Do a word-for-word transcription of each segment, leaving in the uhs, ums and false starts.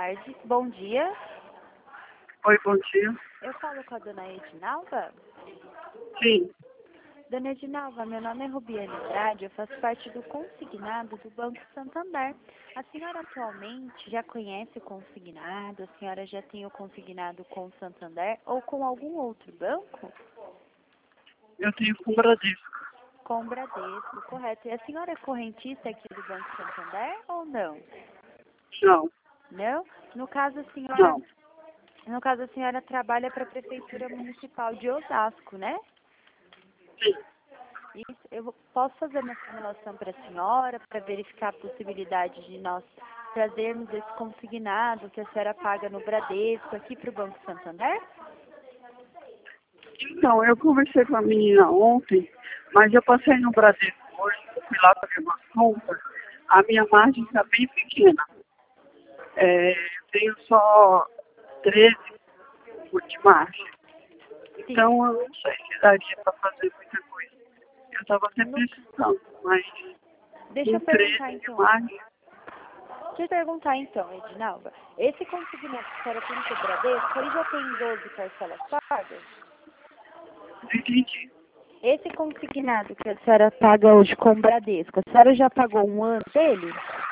tarde. Bom dia. Oi, bom dia. Eu falo com a dona Edinalva? Sim, Dona Edinalva, meu nome é Rubiane Andrade, eu faço parte do consignado do Banco Santander. A senhora atualmente já conhece o consignado? A senhora já tem o consignado com o Santander ou com algum outro banco? eu tenho com o Bradesco. Com o Bradesco, correto. E a senhora é correntista aqui do Banco Santander ou não? Não, Não? No caso, a senhora, não. no caso, a senhora trabalha para a Prefeitura Municipal de Osasco, né? Sim. Isso, eu posso fazer uma simulação para a senhora, para verificar a possibilidade de nós trazermos esse consignado que a senhora paga no Bradesco aqui para o Banco Santander? Então, eu conversei com a menina ontem, mas eu passei no Bradesco hoje, eu fui lá fazer uma compra. A minha margem está bem pequena. É, eu tenho só treze por de margem. Sim. Então, eu não sei se daria para fazer muita coisa. Eu estava até No- precisando, mas Deixa eu com perguntar treze de então. margem, Deixa eu perguntar então, Edinalva. Esse consignado que a senhora tem com o Bradesco, ele já tem doze parcelas pagas? não entendi. Esse consignado que a senhora paga hoje com o Bradesco, a senhora já pagou um ano dele?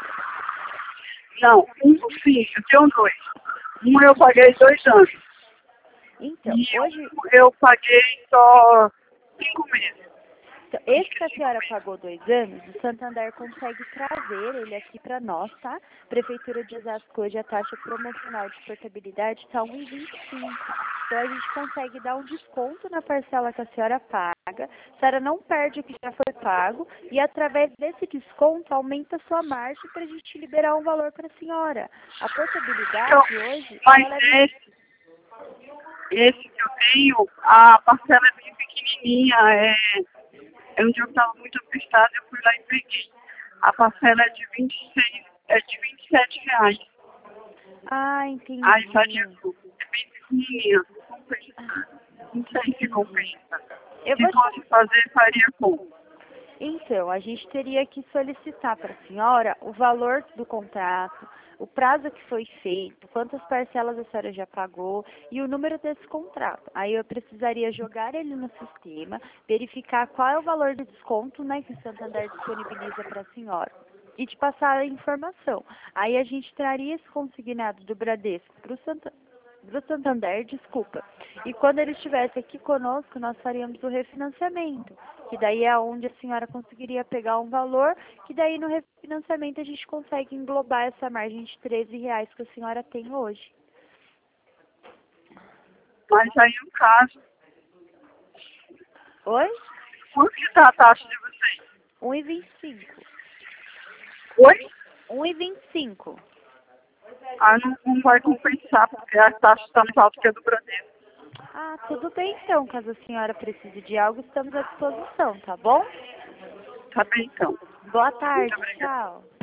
Não, um sim, eu tenho dois. Um eu paguei dois anos. Então, E hoje, um eu paguei só cinco meses. então, esse que a senhora pagou dois anos, o Santander consegue trazer ele aqui para nós, tá? Prefeitura de Osasco, hoje a taxa promocional de portabilidade está um vírgula vinte e cinco. Então a gente consegue dar um desconto na parcela que a senhora paga. A senhora não perde o que já foi pago e através desse desconto aumenta a sua margem para a gente liberar um valor para a senhora. A portabilidade Então, hoje, mas ela é... esse, esse que eu tenho, a parcela é bem pequenininha. É, é um dia eu estava muito apertado, eu fui lá e peguei. A parcela é de vinte e seis, é de vinte e sete reais. Ah, entendi. Aí faria tudo. É bem pequenininha, não compensa. Não sei se compensa. Eu Se vou fosse fazer, faria como? Então, a gente teria que solicitar para a senhora o valor do contrato, o prazo que foi feito, quantas parcelas a senhora já pagou e o número desse contrato. Aí eu precisaria jogar ele no sistema, verificar qual é o valor do desconto, né, que o Santander disponibiliza para a senhora e te passar a informação. Aí a gente traria esse consignado do Bradesco para o Santander. Do Santander, desculpa. E quando ele estivesse aqui conosco, nós faríamos o refinanciamento, que daí é onde a senhora conseguiria pegar um valor, que daí no refinanciamento a gente consegue englobar essa margem de treze reais que a senhora tem hoje. Mas aí, no caso, Oi? quanto que está a taxa de vocês? um e vinte e cinco. Oi? um e vinte e cinco. Ah, não, não vai compensar, porque a taxa está mais alta que a do Bradesco. Ah, tudo bem então. Caso a senhora precise de algo, estamos à disposição, tá bom? Tá bem, então. Boa Muito tarde, obrigada. tchau.